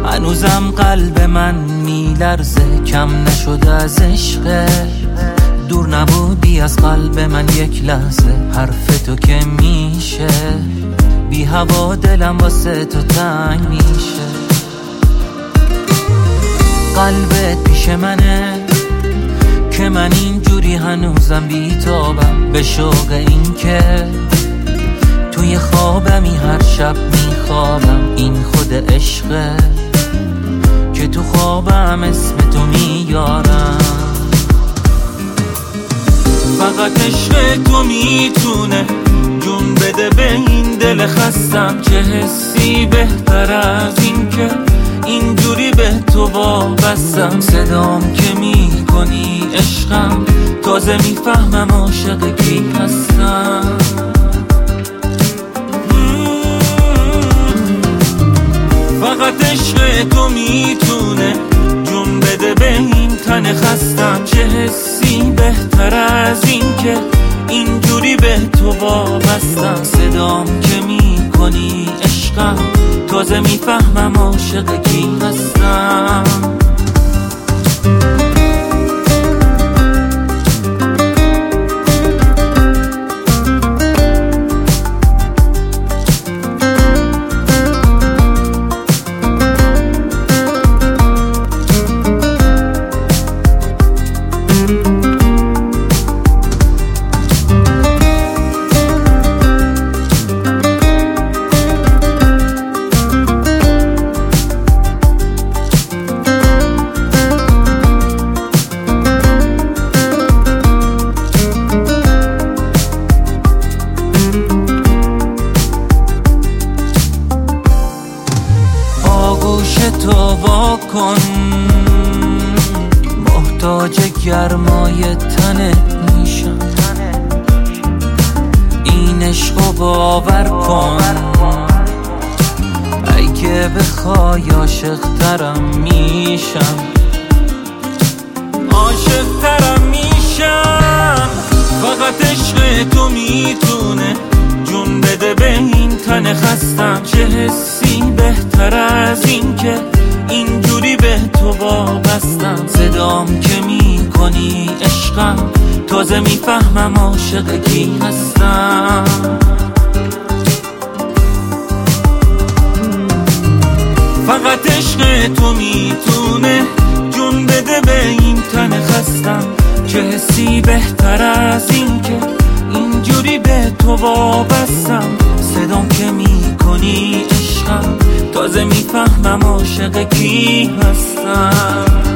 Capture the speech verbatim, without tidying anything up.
هنوزم قلب من میلرزه، کم نشده از عشق. دور نبودی از قلب من یک لحظه، حرف تو که میشه بی هوا دلم واسه تو تنگ میشه. قلبت پیش منه که من اینجوری هنوزم بیتابم، به شوق این که توی خوابمی هر شب میخوابم. این خود عشقه که تو خوابم اسم تو میارم. فقط عشق تو میتونه جون بده به این دل خستم. چه حسی بهتر از این که اینجوری به تو وابستم. صدام که میکنی عشقم، تازه میفهمم عاشق کی هستم. فقط عشق تو میتونه جون بده به این تن خستم. چه حسی بهتر از این که اینجوری به تو وابستم. صدام که میکنی عشقم، تازه میفهمم عاشق کی هستم. تو واکن، محتاج گرمای تنت میشم. این عشقو باور کن، اگه بخوای عاشق ترم میشم. عاشق ترم میشم. فقط عشق تو میتونه جون بده به این تن خستم. چه حسی بهتر از این که اینجوری به تو وابستم. صدام که میکنی عشقم، تازه میفهمم عاشق کی هستم. فقط عشق تو میتونه جون بده به این تن خستم. چه حسی بهتر از این که اینجوری به تو وابستم. صدام که میکنی عشقم، تازه میفهمم عاشق کی هستم.